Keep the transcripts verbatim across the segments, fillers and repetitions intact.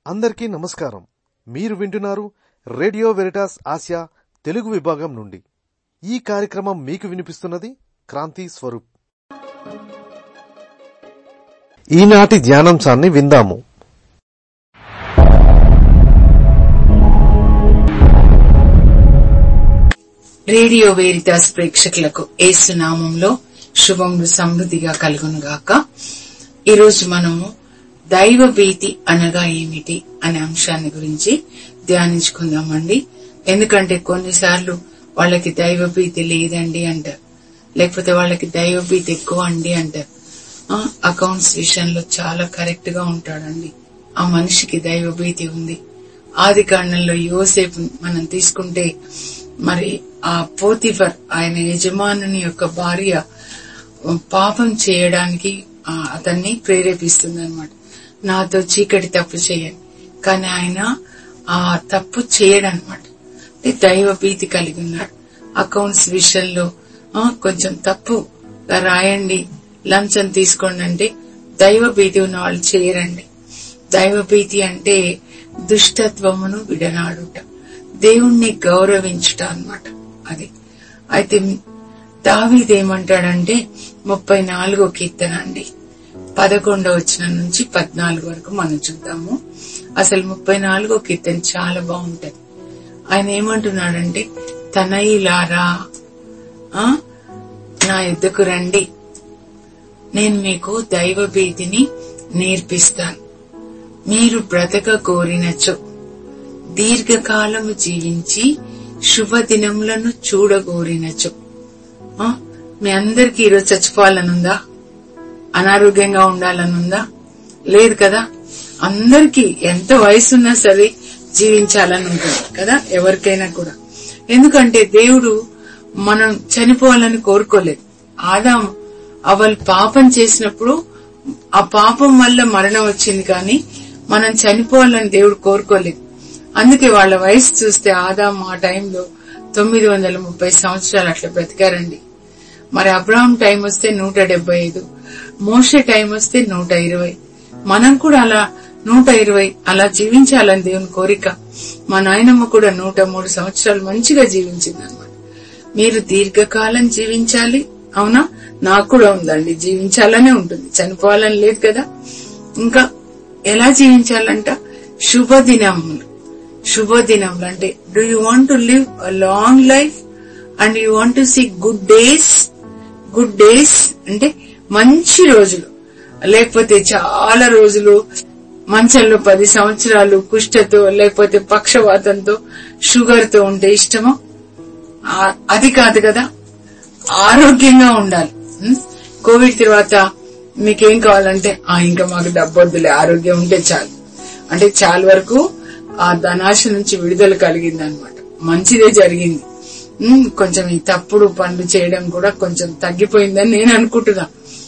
అందరికీ నమస్కారం. మీరు వింటున్నారు రేడియో వెరిటాస్ ఆసియా తెలుగు విభాగం నుండి. ఈ కార్యక్రమం మీకు వినిపిస్తున్నది క్రాంతి స్వరూప్. ఈనాటి ధ్యానాంశాన్ని విందాము. రేడియో వెరిటాస్ ప్రేక్షకులకు యేసు నామంలో శుభములు సమృద్ధిగా కలుగునుగాక. ఈరోజు మనము దైవ భీతి అనగా ఏమిటి అనే అంశాన్ని గురించి ధ్యానించుకుందామండి. ఎందుకంటే కొన్నిసార్లు వాళ్ళకి దైవ భీతి లేదండి అంటారు, లేకపోతే వాళ్ళకి దైవ భీతి ఎక్కువ అండి అంటారు. అకౌంట్స్ విషయంలో చాలా కరెక్ట్ గా ఉంటాడండి. ఆ మనిషికి దైవ భీతి ఉంది. ఆది కాండంలో యోసేపు మనం తీసుకుంటే, మరి ఆ పోతిఫర్ ఆయన యజమానుని యొక్క భార్య పాపం చేయడానికి అతన్ని ప్రేరేపిస్తుంది అన్నమాట. నాతో చీకటి తప్పు చేయని, కానీ ఆయన ఆ తప్పు చేయడనమాట. దైవ భీతి కలిగి ఉన్నాడు. అకౌంట్స్ విషయంలో కొంచెం తప్పుగా రాయండి, లంచం తీసుకోండి అంటే దైవ భీతి ఉన్న వాళ్ళు చేయరండి. దైవ భీతి అంటే దుష్టత్వమును విడనాడుట, దేవుణ్ణి గౌరవించుట అన్నమాట. అది అయితే దావీదు ఏమంటాడంటే ముప్పై నాలుగో కీర్తన అండి, పదకొండవ వచనం నుంచి పద్నాలుగు వరకు మనం చూద్దాము. అసలు ముప్పై నాలుగో కీర్తన చాలా బాగుంటది. ఆయన ఏమంటున్నాడంటే, తనయులారా నా యుద్ధకు రండి, నేను మీకు దైవ భీతిని నేర్పిస్తాను. మీరు బ్రతక కోరినచో, దీర్ఘకాలము జీవించి శుభదినములను చూడగోరినచో. మీ అందరికీ ఈరోజు చచ్చిపోవాలనుందా? అనారోగ్యంగా ఉండాలనుందా? లేదు కదా. అందరికీ ఎంత వయసున్నా సరే జీవించాలని ఉంటుంది కదా, ఎవరికైనా కూడా. ఎందుకంటే దేవుడు మనం చనిపోవాలని కోరుకోలేదు. ఆదాము అవల్ పాపం చేసినప్పుడు ఆ పాపం వల్ల మరణం వచ్చింది, కానీ మనం చనిపోవాలని దేవుడు కోరుకోలేదు. అందుకే వాళ్ళ వయసు చూస్తే ఆదాము ఆ టైంలో తొమ్మిది వందల ముప్పై సంవత్సరాలు అట్లా బ్రతికారండి. మరి అబ్రహాం టైం వస్తే నూట డెబ్బై ఐదు, మోషే టైం వస్తే నూట ఇరవై. మనం కూడా అలా నూట ఇరవై అలా జీవించాలని దేవుని కోరిక. మా నాయనమ్మ కూడా నూట మూడు సంవత్సరాలు మంచిగా జీవించింది అనమాట. మీరు దీర్ఘకాలం జీవించాలి, అవునా? నాకు కూడా ఉందండి, జీవించాలనే ఉంటుంది, చనిపోవాలని లేదు కదా. ఇంకా ఎలా జీవించాలంట? శుభదినములు. శుభదినములు అంటే, do you want to live a long life and you want to see good days. Good days అంటే మంచి రోజులు, లేకపోతే చాలా రోజులు మంచంలో పది సంవత్సరాలు కుష్ఠతో లేకపోతే పక్షవాతంతో షుగర్ తో ఉంటే ఇష్టమో? అది కాదు కదా. ఆరోగ్యంగా ఉండాలి. కోవిడ్ తర్వాత మీకేం కావాలంటే, ఆ ఇంకా మాకు డబ్బొద్దులే, ఆరోగ్యం ఉంటే చాలు అంటే చాలా వరకు ఆ ధనాశ నుంచి విడుదల కలిగింది అనమాట. మంచిదే జరిగింది. కొంచెం ఈ తప్పుడు పనులు చేయడం కూడా కొంచెం తగ్గిపోయిందని నేను అనుకుంటున్నా.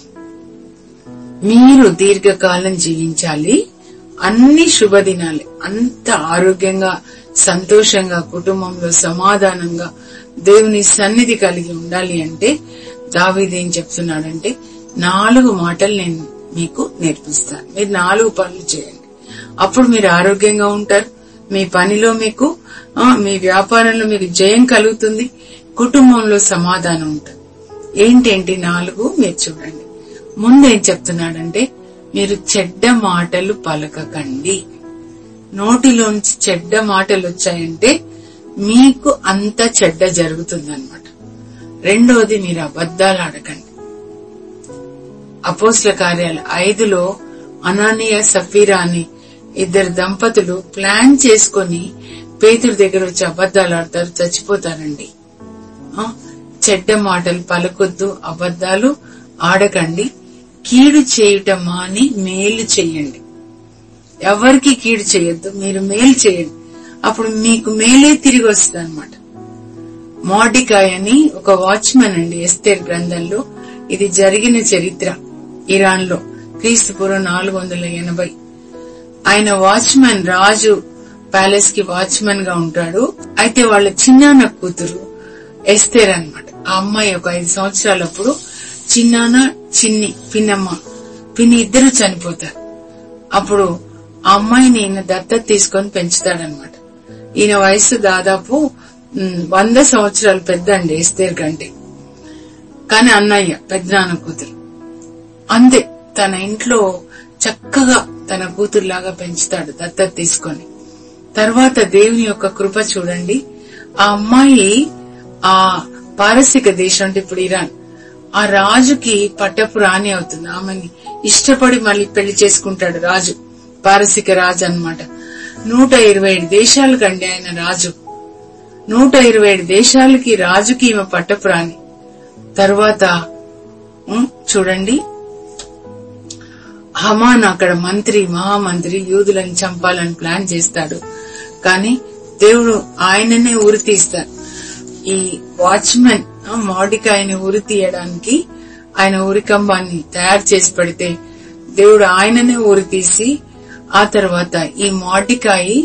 మీరు దీర్ఘకాలం జీవించాలి, అన్ని శుభదినాలే, అంత ఆరోగ్యంగా సంతోషంగా కుటుంబంలో సమాధానంగా దేవుని సన్నిధి కలిగి ఉండాలి అంటే దావీదు ఏం చెప్తున్నాడంటే, నాలుగు మాటలు నేను మీకు నేర్పిస్తాను, మీరు నాలుగు పనులు చేయండి, అప్పుడు మీరు ఆరోగ్యంగా ఉంటారు. మీ పనిలో మీకు, మీ వ్యాపారంలో మీకు జయం కలుగుతుంది, కుటుంబంలో సమాధానం ఉంటుంది. ఏంటేంటి నాలుగు మీరు చూడండి. ముందేం చెప్తున్నాడంటే, మీరు చెడ్డ మాటలు పలకకండి. నోటిలోంచి చెడ్డ మాటలు వచ్చాయంటే మీకు అంత చెడ్డ జరుగుతుందన్నమాట. రెండోది, మీరు అబద్దాలు ఆడకండి. అపోస్తల కార్యాలు ఐదులో అనానీయ సఫీరా అని ఇద్దరు దంపతులు ప్లాన్ చేసుకుని పేతురు దగ్గర వచ్చి అబద్దాలు ఆడతారు, చచ్చిపోతారండి. చెడ్డ మాటలు పలకొద్దు, అబద్దాలు ఆడకండి. కీడు చేయుట మాని మేలు చెయ్యండి. ఎవరికి కీడు చేయొద్దు, మీరు మేలు చేయండి, అప్పుడు మీకు మేలే తిరిగి వస్తుంది అనమాట. మోర్డికాయ్ అని ఒక వాచ్మెన్ అండి, ఎస్తేర్ గ్రంథంలో ఇది జరిగిన చరిత్ర. ఇరాన్ లో క్రీస్తు పూర్వం నాలుగు వందల ఎనభై ఆయన వాచ్మెన్ రాజు ప్యాలెస్ కి వాచ్మెన్ గా ఉంటాడు. అయితే వాళ్ళ చిన్నాన్న కూతురు ఎస్తేర్ అన్నమాట. ఆ అమ్మాయి ఒక ఐదు సంవత్సరాలప్పుడు చిన్నాన్న చిన్ని పిన్నమ్మ పిన్ని ఇద్దరు చనిపోతారు. అప్పుడు ఆ అమ్మాయిని ఈయన దత్తత తీసుకొని పెంచుతాడనమాట. ఈయన వయసు దాదాపు వంద సంవత్సరాలు పెద్ద అండి ఎస్తేర్ కంటే. కాని అన్నయ్య పెద్దనాన్న కూతురు అంతే, తన ఇంట్లో చక్కగా తన కూతురులాగా పెంచుతాడు దత్తత తీసుకొని. తర్వాత దేవుని యొక్క కృప చూడండి, ఆ అమ్మాయి ఆ పారసిక దేశం అంటే ఇప్పుడు ఇరాన్, ఆ రాజుకి పట్టపు రాణి అవుతుంది. ఆమెని ఇష్టపడి మళ్ళీ పెళ్లి చేసుకుంటాడు రాజు, పారసిక రాజు అన్నమాట. నూట ఇరవై ఏడు దేశాలకండి ఆయన రాజు. నూట ఇరవై ఏడు దేశాలకి రాజుకి ఈమె పట్టపు రాణి. తర్వాత చూడండి, హమాన్ అక్కడ మంత్రి, మహామంత్రి, యూదులను చంపాలని ప్లాన్ చేస్తాడు. కానీ దేవుడు ఆయననే ఉరి తీస్తాడు. ఈ వాచ్మెన్ మోర్డికాయని ఉరి తీయడానికి ఆయన ఉరికంబాన్ని తయారు చేసి పెడితే దేవుడు ఆయననే ఉరి తీసి, ఆ తర్వాత ఈ మోర్డికాయి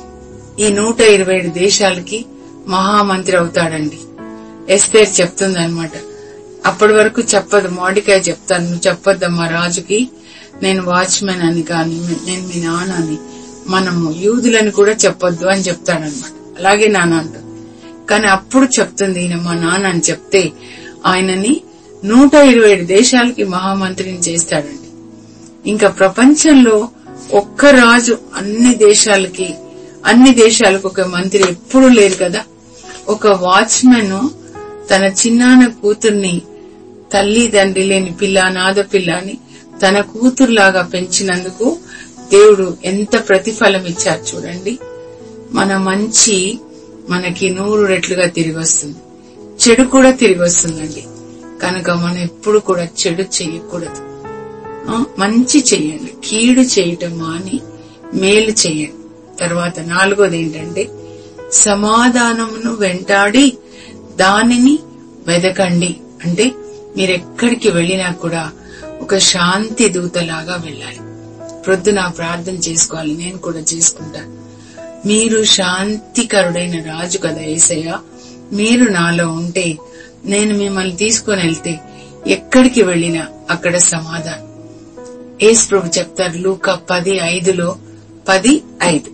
ఈ నూట ఇరవై ఏడు దేశాలకి మహామంత్రి అవుతాడండి. ఎస్తేర్ చెప్తుంది అనమాట. అప్పటి వరకు చెప్పదు, మోర్డికాయ చెప్తాను, నువ్వు చెప్పొద్దమ్మా రాజుకి, నేను వాచ్మెన్ అని కానీ నేను మీ నాన్న అని, మనము యూదులని కూడా చెప్పొద్దు అని చెప్తాడనమాట. అలాగే నాన్న అంటుంది. కానీ అప్పుడు చెప్తుంది ఈయన మా నాన్న అని చెప్తే ఆయనని నూట ఇరవై ఏడు దేశాలకి మహామంత్రిని చేస్తాడండి. ఇంకా ప్రపంచంలో ఒక్క రాజు అన్ని దేశాలకి అన్ని దేశాలకు ఒక మంత్రి ఎప్పుడు లేరు కదా. ఒక వాచ్మెన్ తన చిన్నాన్న కూతుర్ని, తల్లి తండ్రి లేని పిల్ల, నాద పిల్ల అని తన కూతురులాగా పెంచినందుకు దేవుడు ఎంత ప్రతిఫలం ఇచ్చారు చూడండి. మన మంచి మనకి నూరు రెట్లుగా తిరిగి వస్తుంది, చెడు కూడా తిరిగి వస్తుందండి. కనుక మనం ఎప్పుడు కూడా చెడు చేయకూడదు, మంచి చెయ్యండి, కీడు చేయటం మాని మేలు చెయ్యండి. తర్వాత నాలుగోది ఏంటంటే సమాధానమును వెంటాడి దానిని వెదకండి. అంటే మీరెక్కడికి వెళ్లినా కూడా ఒక శాంతి దూతలాగా వెళ్ళాలి. ప్రొద్దున ప్రార్థన చేసుకోవాలి, నేను కూడా చేసుకుంటాను. మీరు శాంతికరుడైన రాజు కదా యేసయ్య, మీరు నాలో ఉంటే నేను మిమ్మల్ని తీసుకుని వెళ్తే ఎక్కడికి వెళ్లినా అక్కడ సమాధానం. యేసు ప్రభు చెప్తారు లూకా పది ఐదులో పది ఐదు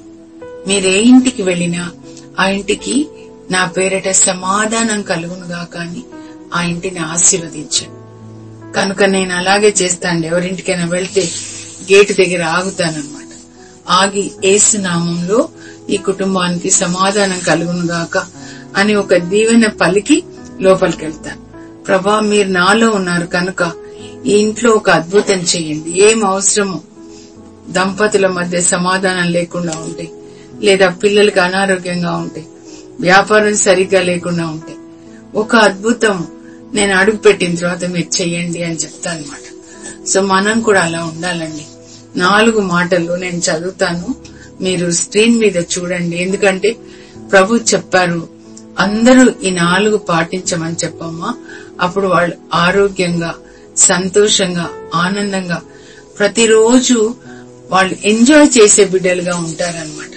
మీరే ఇంటికి వెళ్లినా ఆ ఇంటికి నా పేరిట సమాధానం కలుగునుగా కానీ ఆ ఇంటిని ఆశీర్వదించండి. కనుక నేను అలాగే చేస్తాను. ఎవరింటికైనా వెళ్తే గేటు దగ్గర ఆగుతానన్నమాట. ఆగి యేసు నామంలో ఈ కుటుంబానికి సమాధానం కలుగునుగాక అని ఒక దీవెన పలికి లోపలికి వెళ్తాను. ప్రభా మీరు నాలో ఉన్నారు కనుక ఈ ఇంట్లో ఒక అద్భుతం చేయండి. ఏం అవసరమో, దంపతుల మధ్య సమాధానం లేకుండా ఉంటే, లేదా పిల్లలకి అనారోగ్యంగా ఉంటే, వ్యాపారం సరిగ్గా లేకుండా ఉంటే, ఒక అద్భుతం నేను అడుగు పెట్టిన తర్వాత మీరు చెయ్యండి అని చెప్తా అనమాట. సో మనం కూడా అలా ఉండాలండి. నాలుగు మాటలు నేను చదువుతాను, మీరు స్క్రీన్ మీద చూడండి. ఎందుకంటే ప్రభు చెప్పారు అందరూ ఈ నాలుగు పాటించమని చెప్పమ్మా. అప్పుడు వాళ్ళు ఆరోగ్యంగా, సంతోషంగా, ఆనందంగా ప్రతిరోజు వాళ్ళు ఎంజాయ్ చేసే బిడ్డలుగా ఉంటారన్నమాట.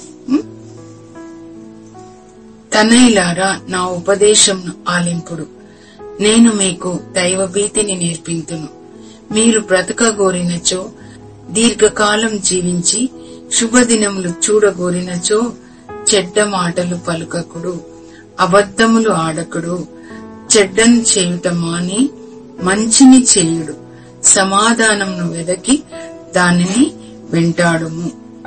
తనయులారా నా ఉపదేశంను ఆలింపుడు, నేను మీకు దైవ భీతిని నేర్పింతును. మీరు బ్రతకగోరినచో, దీర్ఘకాలం జీవించి శుభదినములు చూడగోరినచో చెడ్డ మాటలు పలుకకుడు, అబద్ధములు ఆడకుడు, చెడ్డను చేయుట మాని మంచిని చేయుడు, సమాధానమును వెదకి దానిని వెంటాడుము.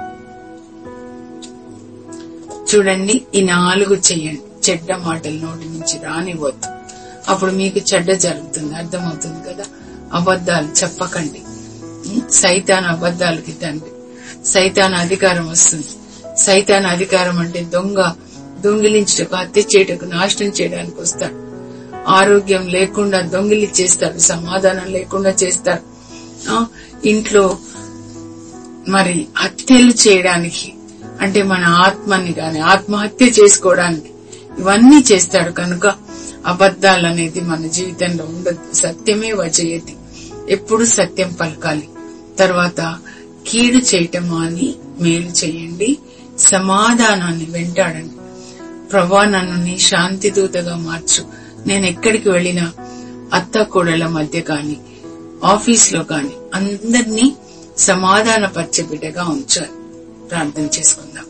చూడండి, ఈ నాలుగు చెయ్యండి. చెడ్డ మాటలు నోటి నుంచి రానివ్వద్దు, అప్పుడు మీకు చెడ్డ జరుగుతుంది. అర్థమవుతుంది కదా. అబద్దాలు చెప్పకండి. సైతాన్ అబద్దాలకి తండ్రి. సైతాన్ అధికారం వస్తుంది. సైతాన్ అధికారం అంటే దొంగ, దొంగిలించటకు, హత్య చేయటకు, నాశనం చేయడానికి వస్తాడు. ఆరోగ్యం లేకుండా దొంగిలి చేస్తాడు, సమాధానం లేకుండా చేస్తాడు. ఇంట్లో మరి హత్యలు చేయడానికి, అంటే మన ఆత్మని గాని ఆత్మహత్య చేసుకోవడానికి ఇవన్నీ చేస్తాడు. కనుక అబద్దాలు అనేది మన జీవితంలో ఉండదు. సత్యమే వజయతి, ఎప్పుడు సత్యం పలకాలి. తర్వాత కీడు చేయటం అని మేలు చేయండి, సమాధానాన్ని వెంటాడండి. ప్రభా నన్ను నీ శాంతి దూతగా మార్చు. నేను ఎక్కడికి వెళ్లినా అత్త కోడళ్ల మధ్య కాని, ఆఫీస్ లో కాని అందరినీ సమాధానపరిచే బిడ్డగా ఉంచారు. ప్రార్థన చేసుకుందాం.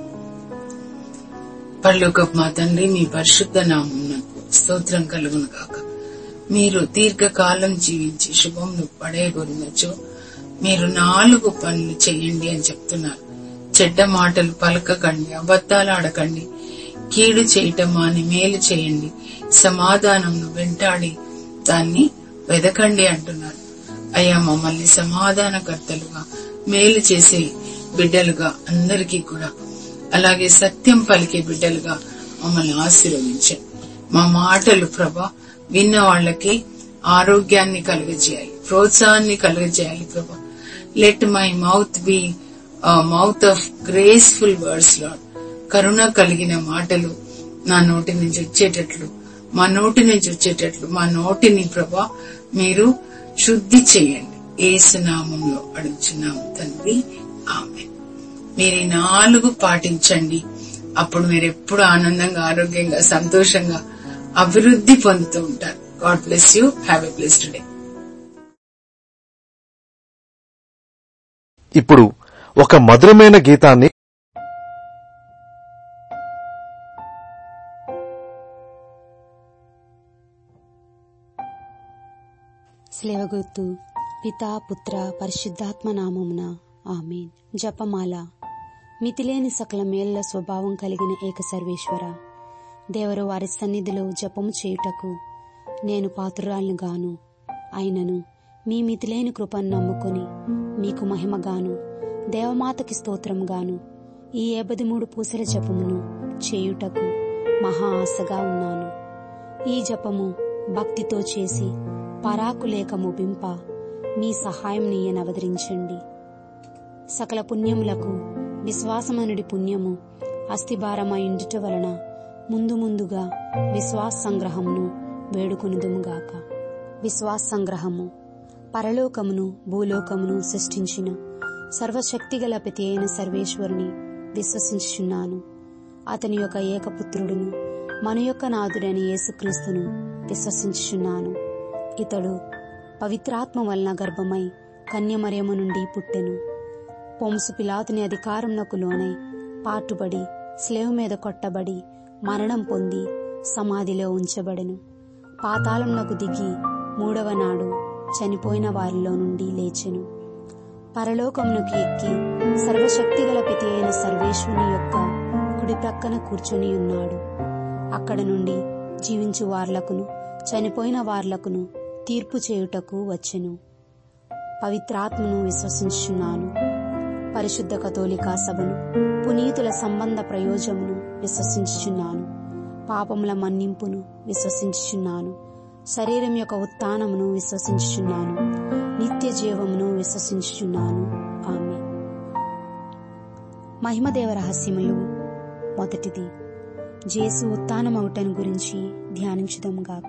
పరలోకపు మా తండ్రి, మీ పరిశుద్ధ నామమునకు స్తోత్రం కలుగును గాక. మీరు దీర్ఘకాలం జీవించి శుభమును పడేయగొరినచో మీరు నాలుగు పనులు చెయ్యండి అని చెప్తున్నారు. చెడ్డ మాటలు పలకకండి, అబద్దాలు ఆడకండి, కీడు చేయటం మాని మేలు చేయండి, సమాధానంను వెంటాడి దాన్ని వెదకండి అంటున్నారు. అయ్యా, మమ్మల్ని సమాధానకర్తలుగా, మేలు చేసే బిడ్డలుగా అందరికీ కూడా, అలాగే సత్యం పలికే బిడ్డలుగా మమ్మల్ని ఆశీర్వదించండి. మా మాటలు ప్రభా విన్న వాళ్ళకి ఆరోగ్యాన్ని కలుగజేయాలి, ప్రోత్సాహాన్ని కలుగజేయాలి ప్రభా. Let my mouth be mouth of graceful words Lord. కరుణ కలిగిన మాటలు నా నోటి నుంచి వచ్చేటట్లు, మా నోటి నుంచి వచ్చేటట్లు మా నోటిని ప్రభా మీరు శుద్ధి చేయండి. యేసు నామంలో అడుగుచున్నాము తండ్రి, ఆమేన్. మీరు ఈ నాలుగు పాటించండి. అప్పుడు మీరు ఎప్పుడు ఆనందంగా, ఆరోగ్యంగా, సంతోషంగా, అభివృద్ధి పొందుతూ ఉంటారు. God bless you. Have a blessed day. ఇప్పుడు ఒక మధురమైన గీతాన్ని స్లేవగుర్తు. పితా పుత్ర పరిశుద్ధాత్మ నామమున ఆమేన్. జపమాల. మితిలేని సకల మేళ్ల స్వభావం కలిగిన ఏక సర్వేశ్వర, దేవరు వారి సన్నిధిలో జపము చేయుటకు నేను పాత్రురాలను గాను. అయినను మీ మితిలేని కృపను నమ్ముకొని మీకు మహిమగాను, దేవమాతకి స్తోత్రముగాను ఈ ఏబది మూడు పూసల జపమును చేయుటకు మహా ఆశగా ఉన్నాను. ఈ జపము భక్తితో చేసి పరాకులేక ముగింప మీ సహాయం నీయనవదరించండి. సకల పుణ్యములకు విశ్వాసమనుడి పుణ్యము అస్థిభారమైండుట వలన ముందు ముందుగా విశ్వాస సంగ్రహమును వేడుకొనుదుముగాక. విశ్వాస సంగ్రహము. పరలోకమును భూలోకమును సృష్టించిన సర్వశక్తిగల ప్రతి అయిన సర్వేశ్వరుని విశ్వసించుచున్నాను. అతని యొక్క ఏకపుత్రుడును మన యొక్క నాథుడైన యేసుక్రీస్తును విశ్వసించుచున్నాను. ఇతడు పవిత్రాత్మ వలన గర్భమై కన్యమరియము నుండి పుట్టెను. పొంసు పిలాతుని అధికారమునకు లోనై పాటుబడి స్లేవ మీద కొట్టబడి మరణం పొంది సమాధిలో ఉంచబడెను. పాతాళమునకు దిగి మూడవ నాడు చనిపోయిన వారిలో నుండి లేచెను. పరలోకమునకు ఎక్కి సర్వశక్తిగల ప్రతి అయిన సర్వేశ్వరుని యొక్క కుడి ప్రక్కన కూర్చొని ఉన్నాడు. అక్కడ నుండి జీవించు వార్లకును చనిపోయిన వార్లకును తీర్పు చేయుటకు వచ్చెను. పవిత్రాత్మను విశ్వసించుచున్నాను. పరిశుద్ధ కథోలికా సభను, పునీతుల సంబంధ ప్రయోజమును విశ్వసించుచున్నాను. పాపముల మన్నింపును విశ్వసించుచున్నాను. శరీరం యొక్క ఉత్థానమును విశ్వసించుచున్నాను. నిత్య జీవమును విశ్వసించుచున్నాను. ఆమేన్. మహిమదేవ రహస్యములు. మొదటిది, జేసు ఉత్థానమవుటను గురించి ధ్యానించుదాం గాక.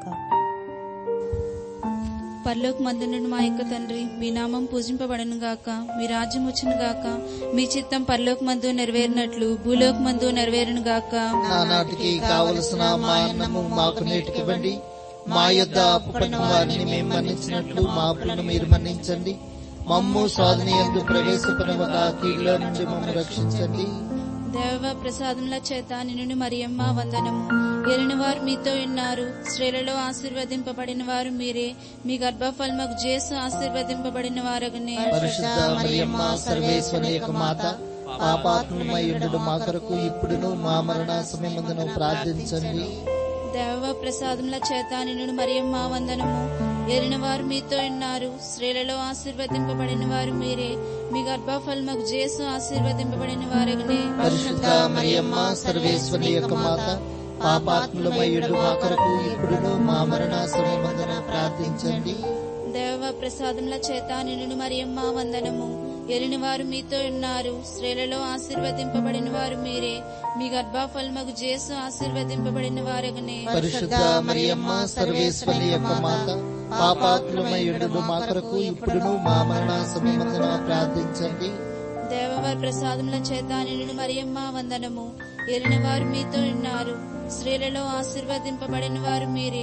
పరలోకమందునున్న మా యొక్క తండ్రి, మీ నామం పూజింపబడను గాక, మీ రాజ్యం వచ్చును గాక, మీ చిత్తం పరలోకమందు నెరవేరినట్లు భూలోకమందు నెరవేరును గాక. నానాటికి కావలసిన మా అన్నము మాకు నేటికివ్వండి. మా యొద్ద అప్పుపడిన వారిని మేము మన్నించినట్లు మా అప్పులను మీరు మన్నించండి. మమ్ము సాధన యందు ప్రవేశపడవగా కీడులో నుండి మమ్మల్ని రక్షించండి. దేవ ప్రసాదముల చేత నిన్ను మరియమ్మ వందనము. ఎరిన వారు మీతో ఉన్నారు, స్త్రీలలో ఆశీర్వదింపబడిన వారు మీరే, మీ గర్భఫలముకు జేసు ఆశీర్వదింపబడిన వారగనే. పరిశుద్ధ మరియమ్మ సర్వేశ్వరుని యొక్క మాత, పాపాత్మయుడు మా కొరకు ఇప్పుడును మా మరణ సమయమందును ప్రార్థించండి. దేవ ప్రసాదముల చేత నిన్ను మరియమ్మ వందనము. ఎరిన వారు మీతో ఉన్నారు, స్త్రీలలో ఆశీర్వదింపబడిన వారు మీరే, మీ గర్భఫలముకు జేసు ఆశీర్వదింపబడిన వారగనే. పరిశుద్ధ మరియమ్మ సర్వేశ్వరుని యొక్క మాత, పాపాత్ములమయుడు మా కొరకు ఇప్పుడును మా మరణ సమయమందున ప్రార్థించండి. దేవ ప్రసాదముల చేత నిన్ను మరియమ్మ వందనము. ఎరిని వారు మీతో ఉన్నారు, స్త్రీలలో ఆశీర్వదింపబడిన వారు మీరే, మీ గర్భఫలముకు జేసు ఆశీర్వదింపబడిన వారగనే. పరిశుద్ధ మరియమ్మ సర్వేశ్వరుని యొక్క మాత, పాపాత్ములమయుడు మా కొరకు ఇప్పుడును మా మరణ సమయమందున ప్రార్థించండి. దేవవారి ప్రసాదముల చేత నిన్ను మరియమ్మ వందనము. ఎరిన వారు మీతో ఉన్నారు, స్త్రీలలో ఆశీర్వదింపబడిన వారు మీరే,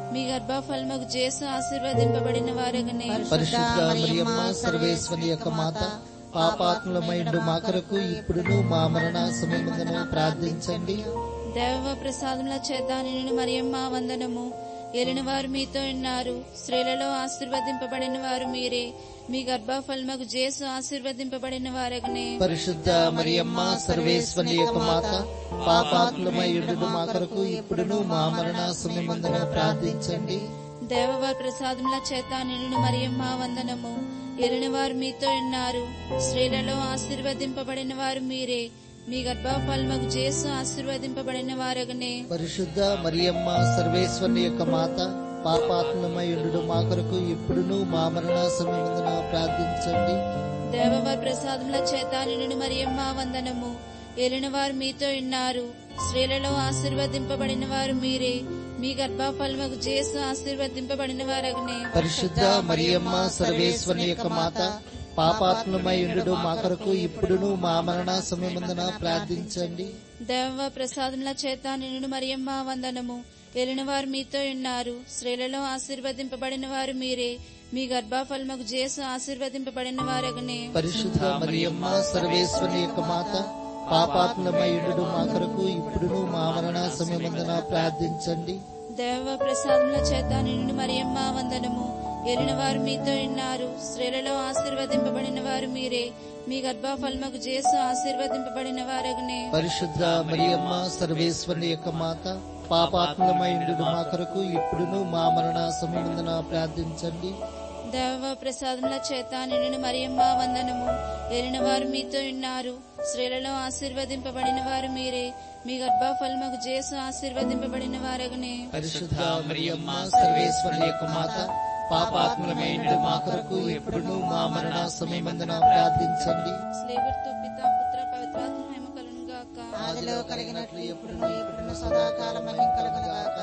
మీ గర్భఫలముకు జేసు ఆశీర్వదింపబడిన వారగనే. పరిశుద్ధ మరియమ్మ సర్వేశ్వరి యొక్క మాత, పాపాత్ములమైండు మా కొరకు ఇప్పుడును మా మరణ సమయమున ప్రార్థించండి. దేవ ప్రసాదముల చేత నిన్ను మరియమ్మ వందనము. ఏలిన వారు మీతో ఉన్నారు, స్త్రీలలో ఆశీర్వదింపబడిన వారు మీరే. మీ గర్భఫలముకు జేసు ఆశీర్వదింపబడిన వారగనే. పరిశుద్ధ మరియమ్మ సర్వేశ్వరి యొక్క మాత, పాపాత్ములమైండు మా కొరకు ఇప్పుడును మా మరణ సమయమున ప్రార్థించండి. దేవవారి ప్రసాదముల చేత నిన్ను మరియమ్మ వందనము. ఏలిన వారు మీతో ఉన్నారు, స్త్రీలలో ఆశీర్వదింపబడిన వారు మీరే. మీ గర్భఫలముకు జేసు ఆశీర్వదింపబడిన వారగనే. పరిశుద్ధ మరియమ్మ సర్వేశ్వరి యొక్క మాత, పాపాత్ములమైండు మా కొరకు ఇప్పుడును మా మరణ సమయమున ప్రార్థించండి. దేవవారి ప్రసాదముల చేత నిన్ను మరియమ్మ వందనము. ఏలిన వారు మీతో ఉన్నారు, స్త్రీలలో ఆశీర్వదింపబడిన వారు మీరే. మీ గర్భఫలముకు జేసు ఆశీర్వదింపబడిన వారగనే. పరిశుద్ధ మరియమ్మ సర్వేశ్వరి యొక్క మాత, పాపాత్ములమైండు మా కొరకు ఇప్పుడును మా మరణ సమయమున ప్రార్థించండి. దేవ ప్రసాదముల చేత నిన్ను మరియమ్మ వందనము. ఏలిన వారు మీతో ఉన్నారు, స్త్రీలలో ఆశీర్వదింపబడిన వారు మీరే. మీ గర్భఫలముకు జేసు ఆశీర్వదింపబడిన వారగనే. పరిశుద్ధ మరియమ్మ సర్వేశ్వరి యొక్క మాత, పాపాత్ములమైండు మా కొరకు ఇప్పుడును మా మరణ సమయమున ప్రార్థించండి. దేవ ప్రసాదముల చేత నిన్ను మరియమ్మ వందనము. ఏలిన వారు మీతో ఉన్నారు, స్త్రీలలో ఆశీర్వదింపబడిన వారు మీరే. మీ గర్భఫలముకు జేసు ఆశీర్వదింపబడిన వారగనే. పరిశుద్ధ మరియమ్మ సర్వేశ్వరి యొక్క మాత, పాపాత్ములమైండు మా కొరకు ఇప్పుడును మా మరణ సమయమున ప్రార్థించండి. దేవ ప్రసాదముల చేత నిన్ను మరియమ్మ వందనము. ఏలిన వారు మీతో ఉన్నారు, స్త్రీలలో ఆశీర్వదింపబడిన వారు మీరే. మీ గర్భఫలముకు జేసు ఆశీర్వదింపబడిన వారగనే. పరిశుద్ధ మరియమ్మ సర్వేశ్వరి యొక్క మాత, పాపాత్ములమైండు మా కొరకు ఇప్పుడును మా మరణ సమయమున ప్రార్థించండి. స్లేవర్తో పితా పుత్ర పవిత్రాత్మ మహిమ కలుగును గాక. ఆదిలో కలిగినట్లు ఎప్పుడును ఇప్పుడును సదాకాలం మహిమ కలుగును గాక.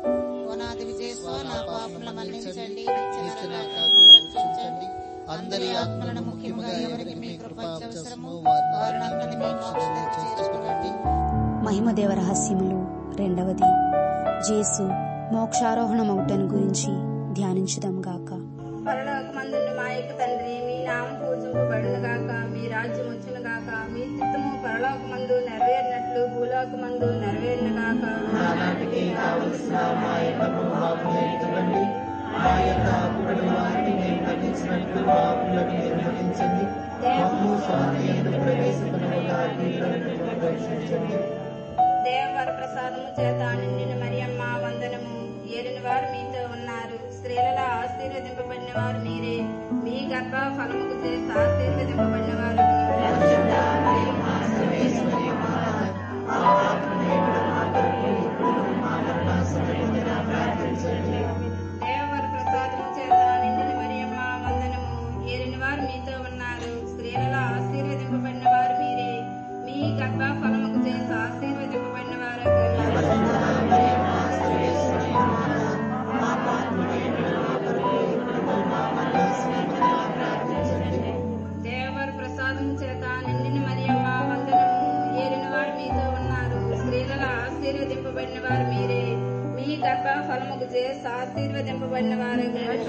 ఓనాది విజయస్వ నా పాపములను మన్నించండి, నిత్య నరకాగ్ని రక్షించండి. అందరి ఆత్మలను ముఖ్యముగా ఎవరికి మీ కృప అవసరమో వారిని మీ మోక్షంలో చేర్చుకోనండి. మహిమదేవ రహస్యములు రెండవది, జేసు మోక్షారోహణమౌటను గురించి ధ్యానించుదాం గాక. పరలోకమందున్న మా యొక్క తండ్రి, మీ నామం పూజింపబడును గాక. మీ రాజ్యం వచ్చును గాక. మీ చిత్తము పరలోకమందు నెరవేరినట్లు భూలోకమందు నెరవేరును గాక. నానాటికి కావలసిన మా అన్నము మాకు నేర్చుకోండి. మా యొక్క అప్పుడైన వారిని మేము మన్నించినట్లు మా అప్పులను మీరు మన్నించండి. మమ్ము స్వామి యందు ప్రవేశపెట్టకుండా అగ్నిలోనికి రక్షించండి. దేవవర ప్రసాదము చేత నిండిన మరియమ్మ వందనము. ఏలిన వారు మీతో ఉన్నారు, స్త్రీలలో ఆశీర్వదింపబడిన వారు మీరే. మీ గర్భ ఫలముకు చేసి ఆశీర్వదింపబడిన వారు. దేవవర ప్రసాదము చేత నిండిన మరియమ్మ వందనము. ఏలిన వారు మీతో ఉన్నారు, స్త్రీలలో ఆశీర్వదింపబడిన వారు మీరే. మీ గర్భ ఫలముకు చేసి ఆశీర్వదింపబడిన వారు. దేవవర ప్రసాదము చేత నిండిన మరియమ్మ వందనము. ఏలిన వారు మీతో ఉన్నారు, స్త్రీలలో ఆశీర్వదింపబడిన వారు మీరే. మీ గర్భ ఫలముకు చేసి ఆశీర్వదింపబడిన వారు.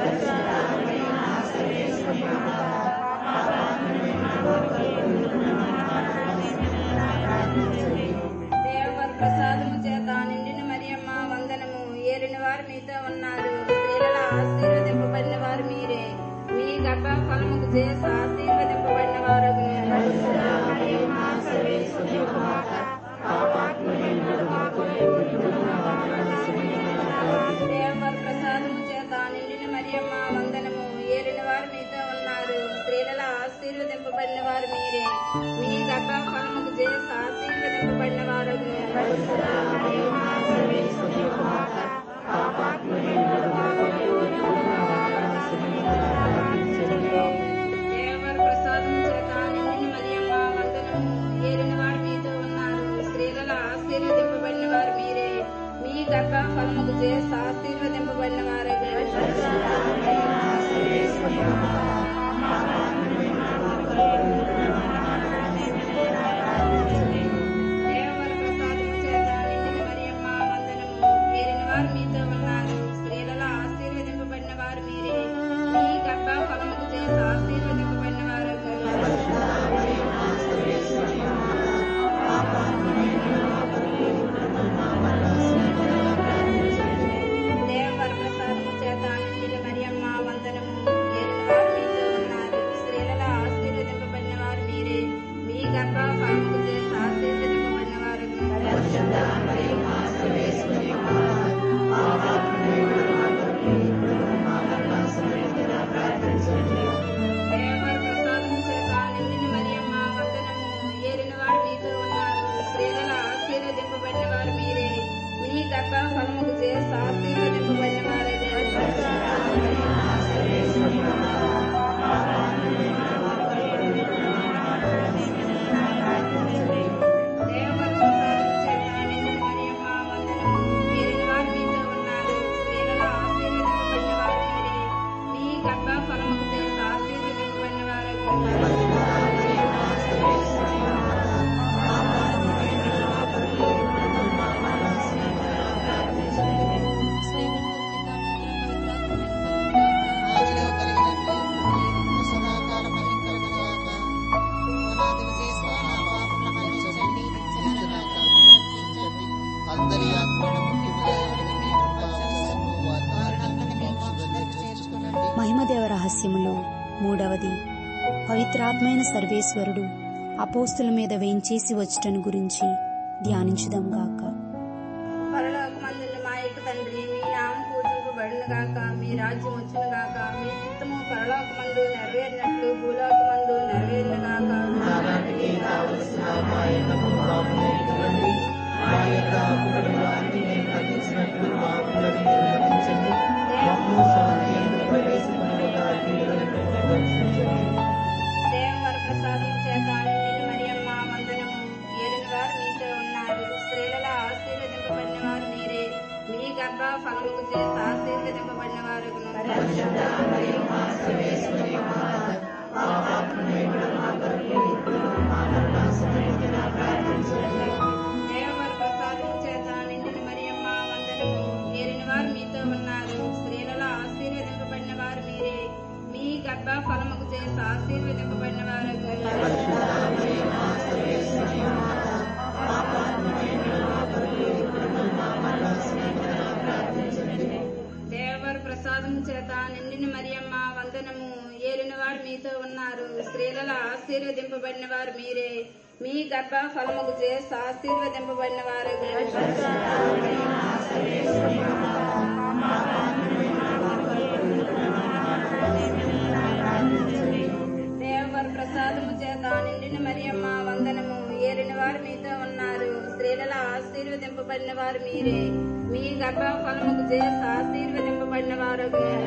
దేవవర ప్రసాదము చేత నిండిన మరియమ్మ వందనము. ఏలిన వారు మీతో ఉన్నారు, స్త్రీలలో ఆశీర్వదింపబడిన వారు మీరే. మీ గర్భ ఫలముకు చేసి ఆశీర్వదింపబడిన వారు. దేవవర ప్రసాదము చేత నిండిన మరియమ్మ వందనము. ఏలిన వారు మీతో ఉన్నారు, స్త్రీలలో ఆశీర్వదింపబడిన వారు మీరే. మీ గర్భ ఫలముకు చేసి ఆశీర్వదింపబడిన వారు. దేవవర ప్రసాదము చేత నిండిన మరియమ్మ వందనము. ఏలిన వారు మీతో ఉన్నారు, స్త్రీలలో ఆశీర్వదింపబడిన వారు మీరే. మీ గర్భ ఫలముకు చేసి ఆశీర్వదింపబడిన వారు. దేవవర ప్రసాదము చేత నిండిన మరియమ్మ వందనము. రహస్యములో మూడవది, పవిత్రాత్మైన సర్వేశ్వరుడు అపోస్తుల మీద వేంచేసి వచ్చటను గురించి ధ్యానించుదాం గాక. పరలోకమందున్న మా యొక్క తండ్రి, మీ నామం పూజింపబడును గాక, మీ రాజ్యం వచ్చును గాక, మీ చిత్తము పరలోకమందు నెరవేరినట్లు భూలోకమందు నెరవేరును గాక. నానాటికి కావలసిన మా అన్నము మాకు నేర్పండి. మా యొక్క అప్పులను వారిని మేము మన్నించినట్లు మా అప్పులను మీరు మన్నించండి. మమ్ము స్వాధీనంలో ప్రవేశపెట్టకుండా కీడులను రక్షించండి. దేవవర ప్రసాదం చేత నిండిన మరియమ్మ వందనము. ఏలిన వారు మీతో ఉన్నారు, స్త్రీలలో ఆశీర్వదింపబడిన వారు మీరే. మీ గర్భ ఫలముకు చేసి ఆశీర్వదింపబడిన వారు. దేవవర ప్రసాదం చేత నిండిన మరియమ్మ వందనము. ఏలిన వారు మీతో ఉన్నారు, స్త్రీలలో ఆశీర్వదింపబడిన వారు మీరే. మీ గర్భ ఫలముకు చేసి ఆశీర్వదింపబడిన వారు. దేవవర ప్రసాదం చేత నిండిన మరియమ్మ వందనము. ఏలిన వారు మీతో ఉన్నారు, స్త్రీలలో ఆశీర్వదింపబడిన వారు మీరే. మీ గర్భ ఫలముకు చేసి ఆశీర్వదింపబడిన వారు. దేవవర ప్రసాదము చేత నిండిన మరియమ్మ వందనము. ఏలిన వారు మీతో ఉన్నారు, స్త్రీలలో ఆశీర్వదింపబడిన వారు మీరే. మీ గర్భ ఫలముకు చేసి ఆశీర్వదింపబడిన వారు.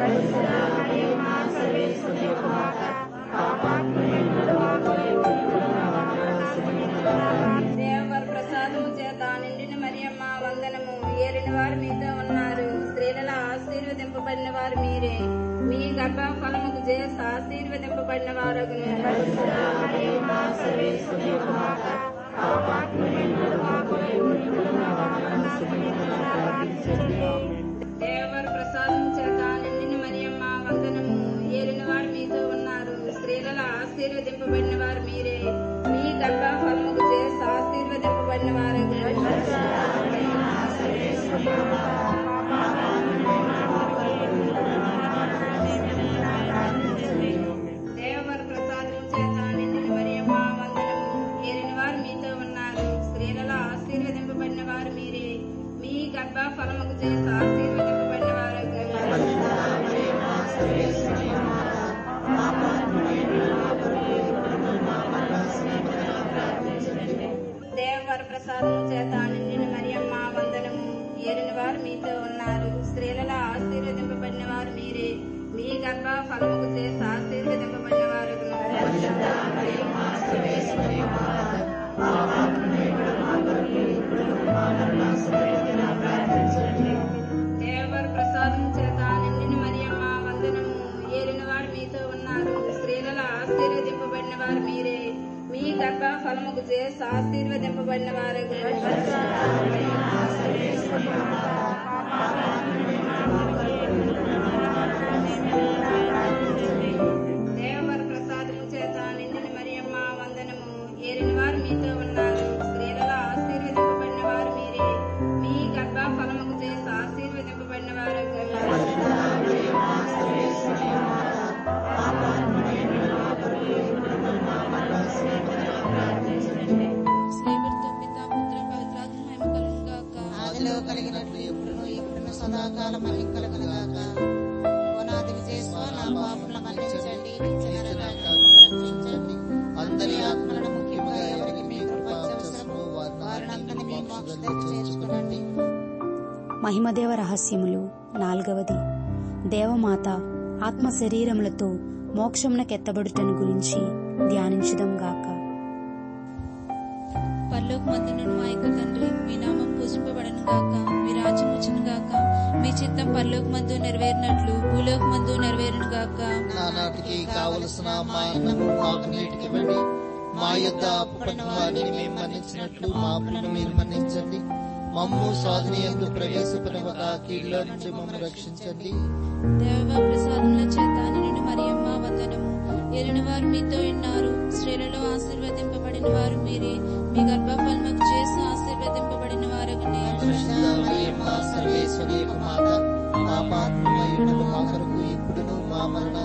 దేవవర ప్రసాదము చేత నిండిన మరియమ్మ వందనము. ఏలిన వారు మీతో ఉన్నారు, స్త్రీలలో ఆశీర్వదింపబడిన వారు మీరే. మీ గర్భ ఫలముకు చేసి ఆశీర్వదింపబడిన వారు. దేవవర ప్రసాదం చేత నిండిన మరియమ్మ వందనము. ఏలిన వారు మీతో ఉన్నారు, స్త్రీలలో ఆశీర్వదింపబడిన వారు మీరే. మీ గర్భ ఫలముకు చేసి ఆశీర్వదింపబడిన వారు. దేవవర ప్రసాదం చేత నిండిన మరియమ్మ వందనము. ఏలిన వారు మీతో ఉన్నారు, స్త్రీలలో ఆశీర్వదింపబడిన వారు మీరే. మీ గర్భ ఫలముకు చేసి ఆశీర్వదింపబడిన వారు. దేవవర ప్రసాదము చేత నిండిన మరియమ్మ వందనము. ఏలిన వారు మీతో ఉన్నారు, స్త్రీలలో ఆశీర్వదింపబడిన వారు మీరే. మీ గర్భ ఫలముకు చేసి ఆశీర్వదింపబడిన వారు. దేవవర ప్రసాదం చేత నిండిన మరియమ్మ వందనము. ఏలిన వారు మీతో ఉన్నారు, స్త్రీలలో ఆశీర్వదింపబడిన వారు మీరే. మీ గర్భ ఫలముకు చేసి ఆశీర్వదింపబడిన వారు. దేవవర ప్రసాదము చేత నిండిన మరియమ్మ వందనము. ఏలిన వారు మీతో ఉన్నారు, స్త్రీలలో ఆశీర్వదింపబడిన వారు మీరే. మీ గర్భ ఫలముకు చేసి ఆశీర్వదింపబడిన వారు. శ్రీమరితో పితా పుత్ర పవిత్రాత్మ మహిమ కలుగును గాక. ఆదిలో కలిగినట్లు ఎప్పుడును ఇప్పుడును సదాకాలం మహిమ కలుగును గాక. ఓనాది విజయస్వ నా పాపములను మన్నించండి, నిత్య నరకాగ్ని రక్షించండి. అందరి ఆత్మలను ముఖ్యముగా ఎవరికి మీ కృప అవసరమో వారినందరినీ మీ మోక్షంలోకి చేర్చుకోనండి. మహిమదేవ రహస్యములు నాలుగవది, దేవమాత ఆత్మ శరీరములతో మోక్షమునకెత్తబడుటను గురించి ధ్యానించుదాం గాక. పరలోకమందున్న మా యొక్క తండ్రి, మీ నామం పూజింపబడను గాక, మీ రాజ్యం వచ్చును గాక, మీ చిత్తం పరలోకమందు నెరవేరినట్లు భూలోకమందు నెరవేరును గాక. నానాటికి కావలసిన మా అన్నము మాకు నేటికివ్వండి. మా యొద్ద అప్పుపడిన వారిని మేము మన్నించినట్లు మా అప్పులను మీరు మన్నించండి. మమ్ము స్వాధీనంలో ప్రవేశపడవక కీడులో నుంచి మమ్మల్ని రక్షించండి. దేవవర ప్రసాదముల చేత నిండిన మరియమ్మ వందనము. ఏలిన వారు మీతో ఉన్నారు, స్త్రీలలో ఆశీర్వదింపబడిన వారు మీరే. మీ గర్భఫలముకు చేసి ఆశీర్వదింపబడిన వారగునే. పరిశుద్ధ మరియమ్మ సర్వేశ్వరి యొక్క మాత, మా పాపములైన మా కొరకు ఇప్పుడును మా మరణ సమయమున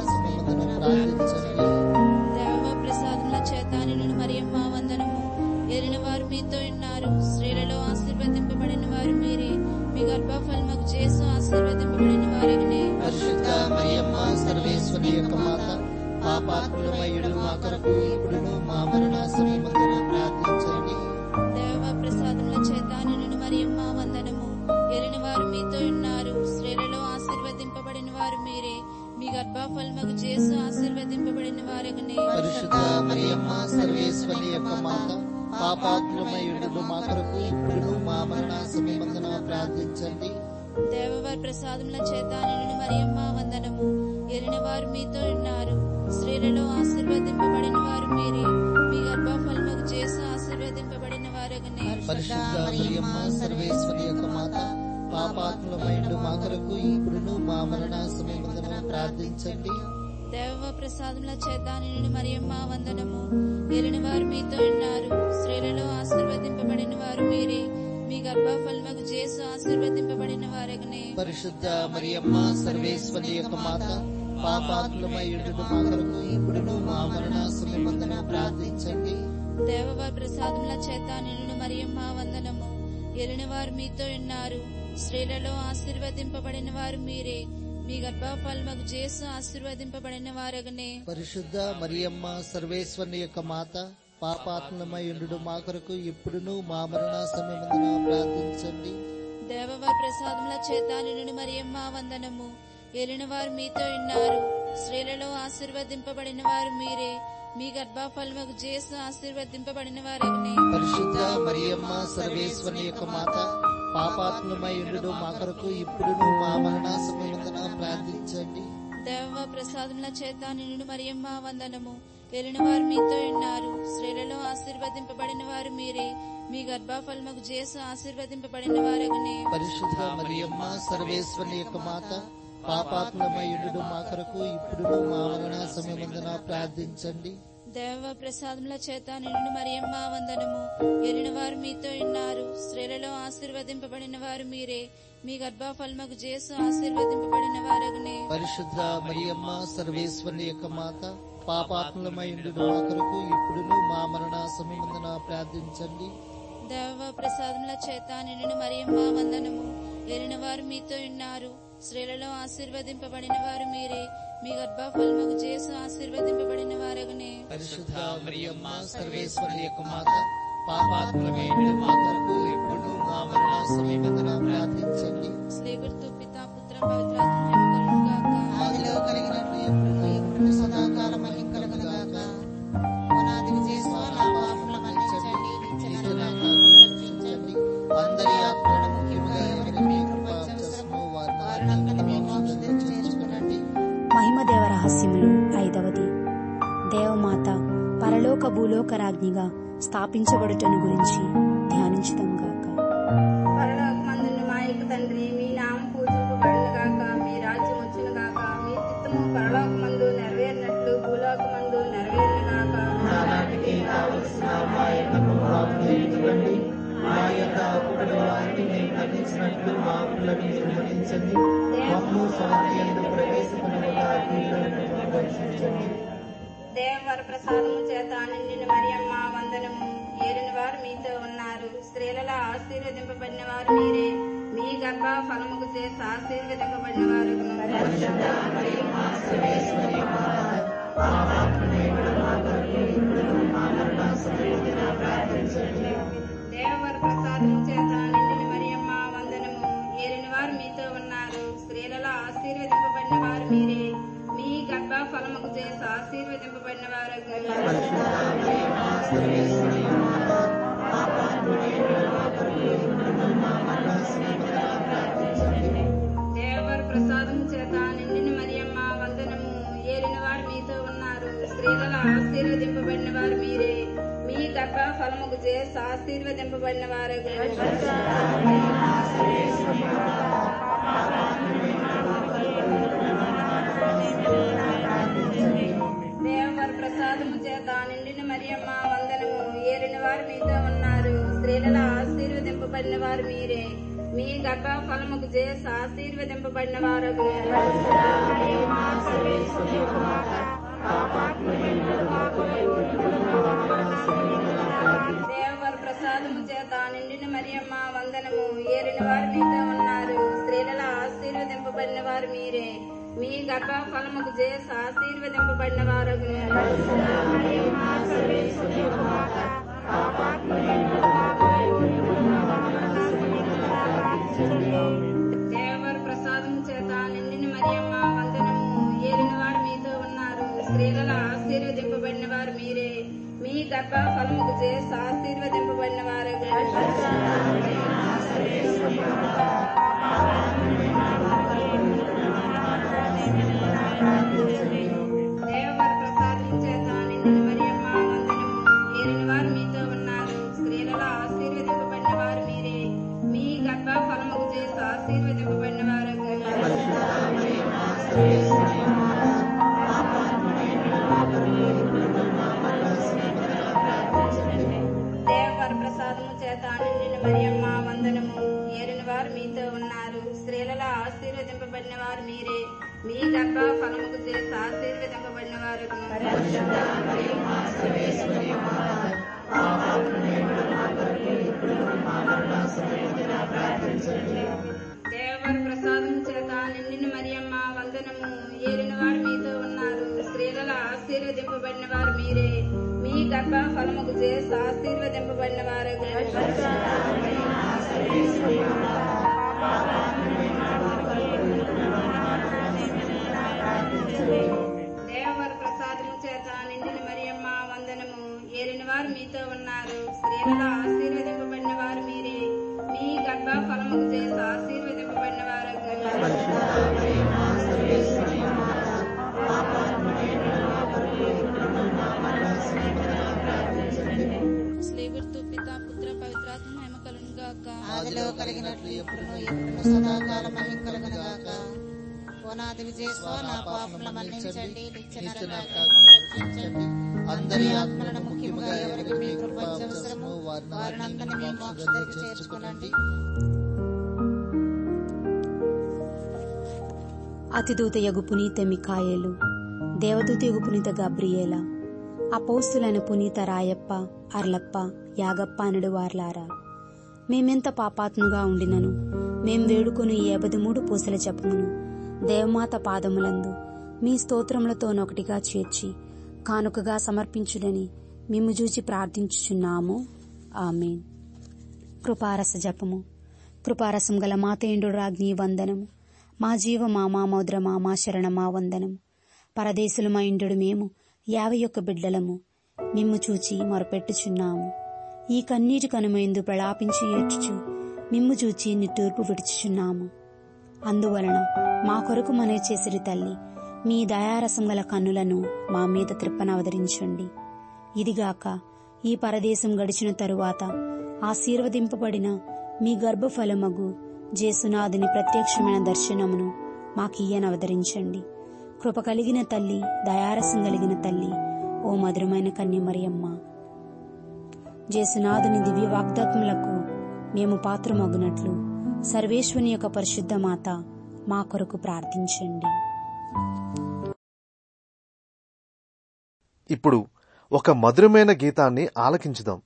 సమయమందున ప్రార్థించండి. దేవ ప్రసాదముల చేత నిన్ను మరియమ్మ వందనము. ఏలిన వారు మీతో ఉన్నారు, స్త్రీలలో ఆశీర్వదింపబడిన వారు మీరే. మీ గర్భఫలముకు యేసు ఆశీర్వదింపబడిన వారగనే. పరిశుద్ధ మరియమ్మ సర్వేశ్వరి యొక్క మాత, పాపాత్ములమయ్యుడు మా కొరకు ఇప్పుడును మా మరణ సమయమందున ప్రార్థించండి. దేవ ప్రసాదముల చేత నిన్ను మరియమ్మ వందనము. ఏలిన వారు మీతో ఉన్నారు, స్త్రీలలో ఆశీర్వదింపబడిన వారు మీరే. మీ గర్భఫలముకు యేసు ఆశీర్వదింపబడిన వారగనే. పరిశుద్ధ మరియమ్మ సర్వేశ్వరి యొక్క మాత, పాపాత్ములమయ్యుడు మా కొరకు ఇప్పుడును మా మరణ సమయమందున ప్రార్థించండి. దేవవారి ప్రసాదముల చేత నిన్ను మరియమ్మ వందనము. ఏలిన వారు మీతో ఉన్నారు, స్త్రీలలో ఆశీర్వదింపబడిన వారు మీరే. మీ గర్భఫలముకు యేసు ఆశీర్వదింపబడిన వారగనే. పరిశుద్ధ మరియమ్మ సర్వేశ్వరి యొక్క మాత, పాపాత్ములమయ్యుడు మా కొరకు ఇప్పుడును మా మరణ సమయమందున ప్రార్థించండి. దేవ ప్రసాదముల చేత నిన్ను మరియమ్మ వందనము. ఏలిన వారు మీతో ఉన్నారు, స్త్రీలలో ఆశీర్వదింపబడిన వారు మీరే. మీ గర్భఫలముకు యేసు ఆశీర్వదింపబడిన వారగనే. పరిశుద్ధ మరియమ్మ సర్వేశ్వరి యొక్క మాత, పాపాత్ములమయ్యుడు మా కొరకు ఇప్పుడును మా మరణ సమయమందున ప్రార్థించండి. దేవవారి ప్రసాదముల చేత నిన్ను మరియమ్మ వందనము. ఏలిన వారు మీతో ఉన్నారు, స్త్రీలలో ఆశీర్వదింపబడిన వారు మీరే. మీ గర్భఫలముకు యేసు ఆశీర్వదింపబడిన వారగనే. పరిశుద్ధ మరియమ్మ సర్వేశ్వరి యొక్క మాత, పాపాత్ములమయ్యుడు మా కొరకు ఇప్పుడును మా మరణ సమయమందున ప్రార్థించండి. దేవవారి ప్రసాదముల చేత నిన్ను మరియమ్మ వందనము. ఏలిన వారు మీతో ఉన్నారు, స్త్రీలలో ఆశీర్వదింపబడిన వారు మీరే. మీ గర్భఫలముకు యేసు ఆశీర్వదింపబడిన వారగనే. పరిశుద్ధ మరియమ్మ సర్వేశ్వరి యొక్క మాత, పాపాత్ములమయ్యుడు మా కొరకు ఇప్పుడును మా మరణ సమయమందున ప్రార్థించండి. దేవ ప్రసాదముల చేత నిన్ను మరియమ్మ వందనము. ఏలిన వారు మీతో ఉన్నారు, స్త్రీలలో ఆశీర్వదింపబడిన వారు మీరే. మీ గర్భఫలముకు యేసు ఆశీర్వదింపబడిన వారగనే. పరిశుద్ధ మరియమ్మ సర్వేశ్వరి యొక్క మాత, పాపాత్ములమయ్యుడు మా కొరకు ఇప్పుడును మా మరణ సమయమందున ప్రార్థించండి. దేవ ప్రసాదముల చేత నిన్ను మరియమ్మ వందనము. ఏలిన వారు మీతో ఉన్నారు, స్త్రీలలో ఆశీర్వదింపబడిన వారు మీరే. మీ గర్భఫలముకు యేసు ఆశీర్వదింపబడిన వారగనే. పరిశుద్ధ మరియమ్మ సర్వేశ్వరి యొక్క మాత, పాపాత్ములమయ్యుడు మా కొరకు ఇప్పుడును మా మరణ సమయమందున ప్రార్థించండి. దేవ ప్రసాదముల చేత నిన్ను మరియమ్మ వందనము. ఏలిన వారు మీతో ఉన్నారు, స్త్రీలలో ఆశీర్వదింపబడిన వారు మీరే. మీ గర్భఫలముకు యేసు ఆశీర్వదింపబడిన వారగనే. పరిశుద్ధ మరియమ్మ సర్వేశ్వరి యొక్క మాత, పాపాత్ములమయ్యుడు మా కొరకు ఇప్పుడును మా మరణ సమయమందున ప్రార్థించండి. స్లేగుర్తు పితా పుత్ర పవిత్రాత్మ కలుగును గాక. ఆదిలో కలిగినట్లు ఎప్పుడును ఎప్పుడును సదాకాలం మహిమ కలుగును గాక. పునాది విజయస్వ నా పాపముల మన్నించండి, నిత్య నరకాగ్ని రక్షించండి. అందరి ఆత్మలను ముఖ్యముగా ఎవరికి మీ కృప అవసరమో వారిని మీ మోక్షం చేర్చుకునండి. మహిమదేవ రహస్యములు ఐదవది. దేవమాత పరలోక భూలోక రాజ్ఞిగా స్థాపించబడుటను గురించి ధ్యానించుదాం గాక. పరలోకమందున్న మా యొక్క తండ్రి, మీ నామం పూజింపబడును గాక. మీ రాజ్యం వచ్చును గాక. మీ చిత్తము పరలోకమందు నెరవేరినట్లు భూలోకమందు నెరవేరును గాక. నానాటికి కావలసిన మా యొక్కకు మాకు ఇవ్వండి. మా యొక్క అప్పుల వారిని మేము మన్నించినట్లు మా అప్పులను మీరు మన్నించండి. మమ్ము శోధనయందు ప్రవేశపెట్టకుండా కీడులను రక్షించండి. దేవవర ప్రసాదము చేత నిండిన మరియమ్మ వందనము. ఏలిన వారు మీతో ఉన్నారు, స్త్రీలలో ఆశీర్వదింపబడిన వారు మీరే. మీ గర్భ ఫలముకు చేసి ఆశీర్వదింపబడిన వారు. దేవవర ప్రసాదము చేత నిండిన మరియమ్మ వందనము. ఏలిన వారు మీతో ఉన్నారు, స్త్రీలలో ఆశీర్వదింపబడిన వారు మీరే. మీ గర్భ ఫలముకు చేసి ఆశీర్వదింపబడిన వారు. దేవవర ప్రసాదము చేత నిండిన మరియమ్మ వందనము. ఏలిన వారు మీతో ఉన్నారు, స్త్రీలలో ఆశీర్వదింపబడిన వారు మీరే. మీ గర్భ ఫలముకు చేసి ఆశీర్వదింపబడిన వారు. దేవవర ప్రసాదము చేత నిండిన మరియమ్మ వందనము. ఏలిన వారు మీతో ఉన్నారు, స్త్రీలలో ఆశీర్వదింపబడిన వారు మీరే. మీ గర్భ ఫలముకు చేసి ఆశీర్వదింపబడిన వారు. దేవవర ప్రసాదము చేత నిండిన మరియమ్మ వందనము. ఏలిన వారు మీతో ఉన్నారు, స్త్రీలలో ఆశీర్వదింపబడిన వారు మీరే. మీ గర్భ ఫలముకు చేసి ఆశీర్వదింపబడిన వారు. దేవవర ప్రసాదము చేత నిండిన మరియమ్మ వందనము. ఏలిన వారు మీతో ఉన్నారు, స్త్రీలలో ఆశీర్వదింపబడిన వారు మీరే. మీ గర్భ ఫలముకు చేసి ఆశీర్వదింపబడిన వారు. దేవవర ప్రసాదము చేత నిండిన మరియమ్మ వందనము. ఏలిన వారు మీతో ఉన్నారు, స్త్రీలలో ఆశీర్వదింపబడిన వారు మీరే. మీ గర్భ ఫలముకు చేసి ఆశీర్వదింపబడిన వారు. దేవవర ప్రసాదము చేత నిండిన మరియమ్మ వందనము. ఏలిన వారు మీతో ఉన్నారు, స్త్రీలలో ఆశీర్వదింపబడిన వారు మీరే. మీ గర్భ ఫలముకు చేసి ఆశీర్వదింపబడిన వారు. దేవవర ప్రసాదము చేత నిండిన మరియమ్మ వందనము. ఏలిన వారు మీతో ఉన్నారు, స్త్రీలలో ఆశీర్వదింపబడిన వారు మీరే. మీ గర్భ ఫలముకు చేసి ఆశీర్వదింపబడిన వారు. దేవవర ప్రసాదము చేత నిండిన మరియమ్మ వందనము. ఏలిన వారు మీతో ఉన్నారు, స్త్రీలలో ఆశీర్వదింపబడిన వారు మీరే. మీ గర్భ ఫలముకు చేసి ఆశీర్వదింపబడిన వారు. స్లేవర్తో పితా పుత్ర పవిత్రాత్మ మహిమ కలుగును గాక. ఆదిలో కలిగినట్లు ఎప్పుడును ఎప్పుడును సదాకాలం మహిమ కలుగును గాక. ఓనాది విజయస్వ నా పాపముల మన్నించండి, నిత్య నరకాగ్ని రక్షించండి. అందరి ఆత్మలను ముఖ్యముగా ఎవరికి మీ కృప అవసరమో వారినందరినీ మీ మోక్షానికి చేర్చుకోనండి. అతిదూతయగు పునీత మిఖాయేలు, దేవదూతయగు పునీత గబ్రియేల, అపౌస్తులైన పునీత రాయప్ప, అర్లప్ప, యాగప్ప అనడు వార్లారా, మేమెంత పాపాత్ముగా ఉండినను మేం వేడుకొని ఏబది మూడు పూసల జపమును దేవమాత పాదములందు మీ స్తోత్రములతోనొకటిగా చేర్చి కానుకగా సమర్పించుడని మిమ్ము చూచి ప్రార్థించుచున్నాము. ఆమేన్. కృపారస జపము. కృపారసం గల మాతేండు రాజ్ఞి వందనము. మా జీవ మా మౌద్రమా మా శరణమా వందనము. పరదేశులమా ఇండు మేము యాభై ఒక్క బిడ్డలము మిమ్ము చూచి మొరపెట్టుచున్నాము. ఈ కన్నీటి కనుమైందు ప్రలాపించి ఏడ్చుచు మిమ్ము చూచి నిట్టూర్పు విడుచుచున్నాము. అందువలన మా కొరకు మనే చేసిరి తల్లి, మీ దయారసం గల కన్నులను మా మీద త్రిప్పనవతరించండి. ఇదిగాక ఈ పరదేశం గడిచిన తరువాత ఆశీర్వదింపబడిన మీ గర్భఫలమగు జేసునాథుని ప్రత్యక్షమైన దర్శనమును మాకియ్యనవతరించండి. కృప కలిగిన తల్లి, దయారసం కలిగిన తల్లి, ఓ మధురమైన కన్య మరియమ్మ, జేసునాథుని దివ్య వాగ్దాత్ములకు మేము పాత్రమగునట్లు సర్వేశ్వని యొక్క పరిశుద్ధ మాత మా కొరకు ప్రార్థించండి. ఇప్పుడు ఒక మధురమైన గీతాన్ని ఆలకించుదాం.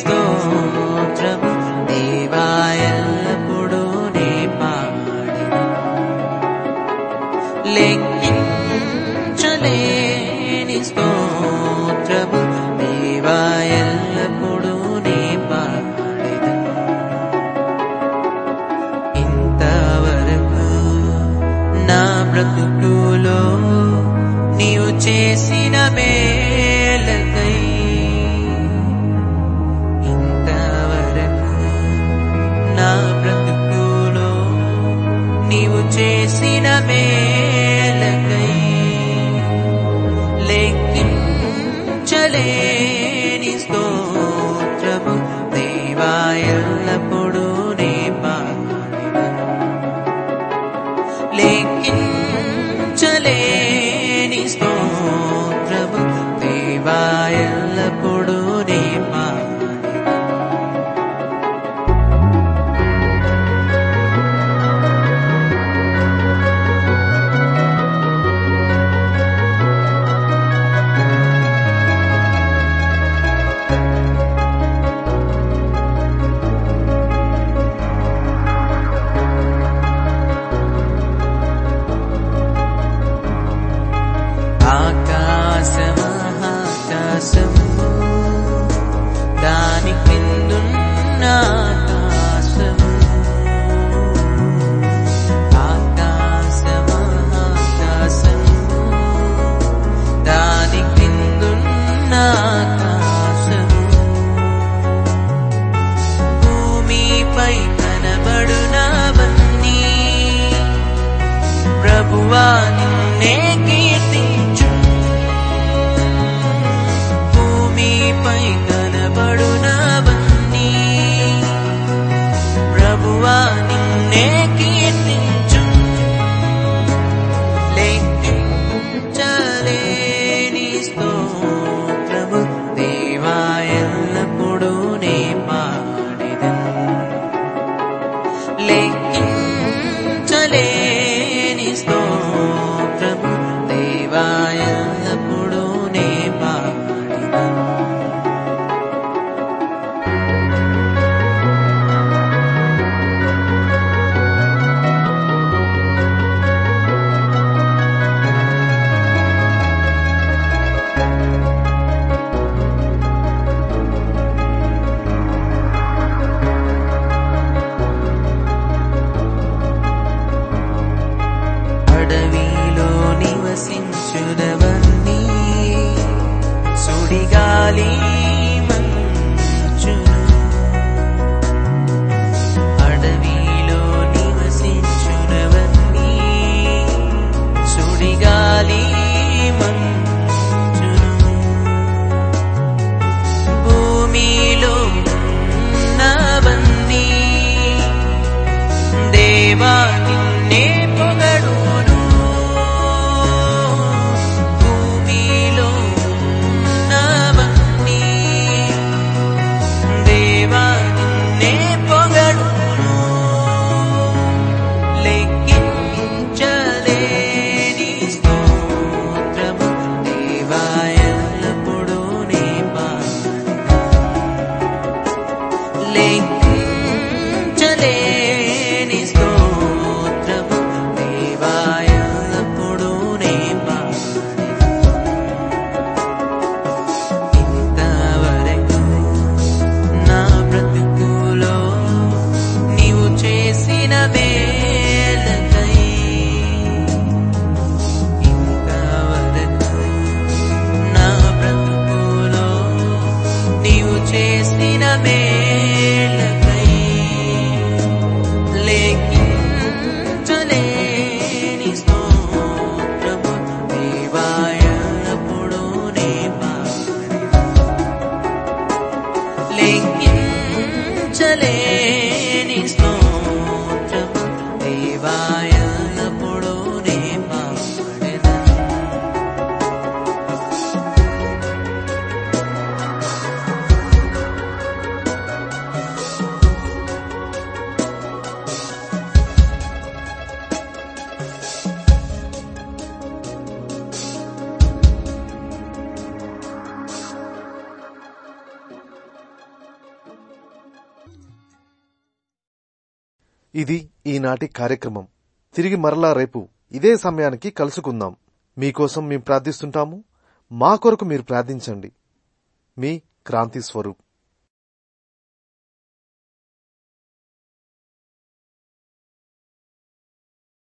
స్తోత్రము దేవాయల్లప్పుడు నే పాడెను. బ్రతుకులో నీవు చేసిన మేలకై ఇంతవరకు నా బ్రతుకులో నీవు చేసిన మేలకై లెక్కించలేని స్తోత్రము దేవా ఎల్లప్పుడూ నే పాడెదను. లెక్కించలేని స్తోత్రము దేవా ఎల్లప్పుడూ నే పాడెదను. ఆకాశమహాకాశము దాని క్రిందున్న ఆకాశము ఆకాశమహాకాశము దాని క్రిందున్న ఆకాశము భూమిపై కనబడునవన్నీ ప్రభువా నిన్నే కీర్తించు. భూమిపై కనబడునవన్నీ ప్రభువా నిన్నే కీర్తించు. లెక్కించలేని స్తోత్రము దేవా ఎల్లప్పుడూ నే పాడెదను. లెక్కించలేని స్తోత్రము దేవా ఎల్లప్పుడూ నే పాడెదను. అడవిలో నివసించునవన్నీ సుడిగాలి మంచును. అడవిలో నివసించునవన్నీ సుడిగాలి మంచును. భూమిలో ఉన్నవన్నీ దేవా నిన్నే పొగడును. భూమిలో ఉన్నవన్నీ దేవా నిన్నే పొగడును. లెక్కించలేని స్తోత్రము దేవా ఎల్లప్పుడూ నే పాడెదను. లెక్కించలేని స్తోత్రము దేవా ఎల్లప్పుడూ నే పాడెదను. ఇంతవరకు నా బ్రతుకులో నీవు చేసిన మేలకై ఇంతవరకు నా బ్రతుకులో నీవు చేసిన మేలకై లెక్కించలేని స్తోత్రము దేవా ఎల్లప్పుడూ నే పాడెదను. లెక్కించలేని స్తోత్రము దేవా ఎల్లప్పుడూ నే పాడెదను. ఇది ఈనాటి కార్యక్రమం. తిరిగి మరలా రేపు ఇదే సమయానికి కలుసుకుందాం. మీకోసం మేము ప్రార్థిస్తుంటాము. మా కొరకు మీరు ప్రార్థించండి. మీ క్రాంతి స్వరూప్.